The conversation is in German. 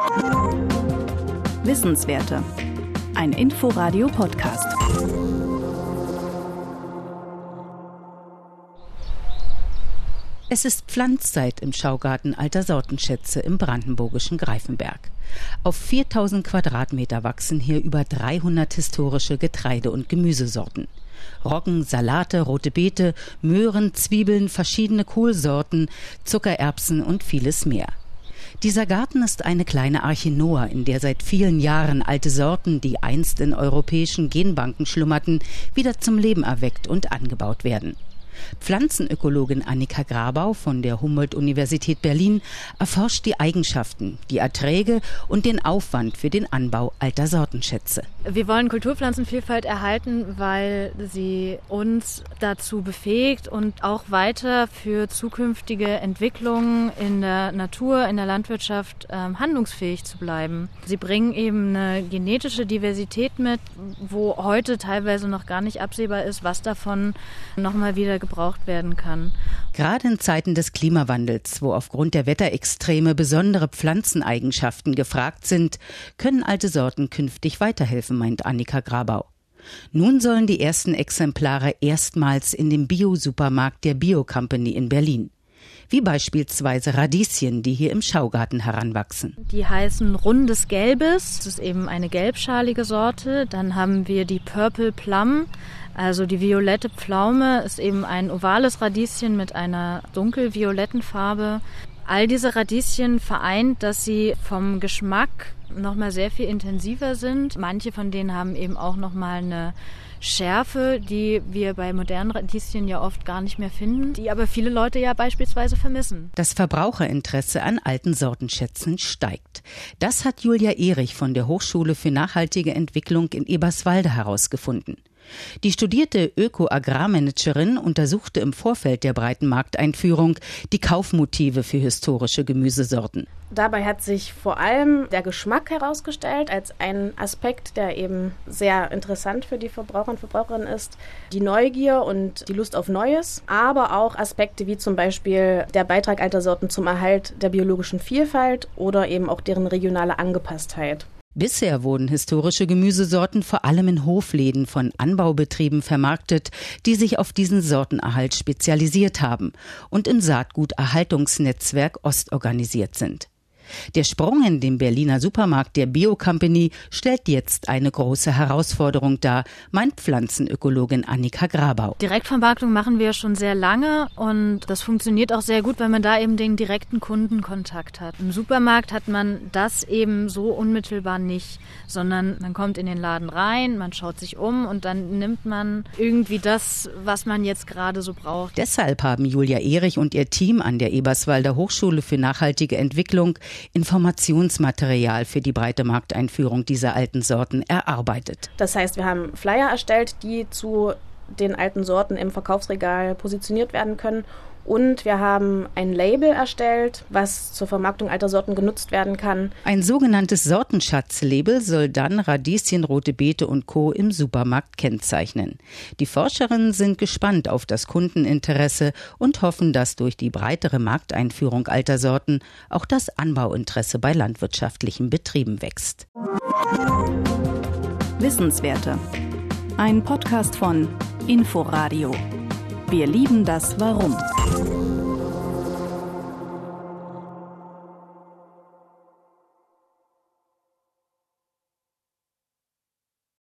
Wissenswerte. Ein Info-Radio-Podcast. Es ist Pflanzzeit im Schaugarten Alter Sortenschätze im brandenburgischen Greifenberg. Auf 4000 Quadratmeter wachsen hier über 300 historische Getreide- und Gemüsesorten. Roggen, Salate, rote Beete, Möhren, Zwiebeln, verschiedene Kohlsorten, Zuckererbsen und vieles mehr. Dieser Garten ist eine kleine Arche Noah, in der seit vielen Jahren alte Sorten, die einst in europäischen Genbanken schlummerten, wieder zum Leben erweckt und angebaut werden. Pflanzenökologin Annika Grabau von der Humboldt-Universität Berlin erforscht die Eigenschaften, die Erträge und den Aufwand für den Anbau alter Sortenschätze. Wir wollen Kulturpflanzenvielfalt erhalten, weil sie uns dazu befähigt und auch weiter für zukünftige Entwicklungen in der Natur, in der Landwirtschaft handlungsfähig zu bleiben. Sie bringen eben eine genetische Diversität mit, wo heute teilweise noch gar nicht absehbar ist, was davon nochmal wieder gebraucht werden kann. Gerade in Zeiten des Klimawandels, wo aufgrund der Wetterextreme besondere Pflanzeneigenschaften gefragt sind, können alte Sorten künftig weiterhelfen, meint Annika Grabau. Nun sollen die ersten Exemplare erstmals in dem Bio-Supermarkt der Bio-Company in Berlin. Wie beispielsweise Radieschen, die hier im Schaugarten heranwachsen. Die heißen Rundes Gelbes, das ist eben eine gelbschalige Sorte. Dann haben wir die Purple Plum, also die violette Pflaume ist eben ein ovales Radieschen mit einer dunkelvioletten Farbe. All diese Radieschen vereint, dass sie vom Geschmack nochmal sehr viel intensiver sind. Manche von denen haben eben auch nochmal eine Schärfe, die wir bei modernen Radieschen ja oft gar nicht mehr finden, die aber viele Leute ja beispielsweise vermissen. Das Verbraucherinteresse an alten Sortenschätzen steigt. Das hat Julia Erich von der Hochschule für nachhaltige Entwicklung in Eberswalde herausgefunden. Die studierte Öko-Agrarmanagerin untersuchte im Vorfeld der breiten Markteinführung die Kaufmotive für historische Gemüsesorten. Dabei hat sich vor allem der Geschmack herausgestellt als ein Aspekt, der eben sehr interessant für die Verbraucher und Verbraucherinnen ist. Die Neugier und die Lust auf Neues, aber auch Aspekte wie zum Beispiel der Beitrag alter Sorten zum Erhalt der biologischen Vielfalt oder eben auch deren regionale Angepasstheit. Bisher wurden historische Gemüsesorten vor allem in Hofläden von Anbaubetrieben vermarktet, die sich auf diesen Sortenerhalt spezialisiert haben und im Saatguterhaltungsnetzwerk Ost organisiert sind. Der Sprung in den Berliner Supermarkt der Bio-Company stellt jetzt eine große Herausforderung dar, meint Pflanzenökologin Annika Grabau. Direktvermarktung machen wir schon sehr lange und das funktioniert auch sehr gut, weil man da eben den direkten Kundenkontakt hat. Im Supermarkt hat man das eben so unmittelbar nicht, sondern man kommt in den Laden rein, man schaut sich um und dann nimmt man irgendwie das, was man jetzt gerade so braucht. Deshalb haben Julia Erich und ihr Team an der Eberswalder Hochschule für nachhaltige Entwicklung Informationsmaterial für die breite Markteinführung dieser alten Sorten erarbeitet. Das heißt, wir haben Flyer erstellt, die zu den alten Sorten im Verkaufsregal positioniert werden können. Und wir haben ein Label erstellt, was zur Vermarktung alter Sorten genutzt werden kann. Ein sogenanntes Sortenschatzlabel soll dann Radieschen, rote Beete und Co. im Supermarkt kennzeichnen. Die Forscherinnen sind gespannt auf das Kundeninteresse und hoffen, dass durch die breitere Markteinführung alter Sorten auch das Anbauinteresse bei landwirtschaftlichen Betrieben wächst. Wissenswerte. Ein Podcast von Info-Radio. Wir lieben das Warum.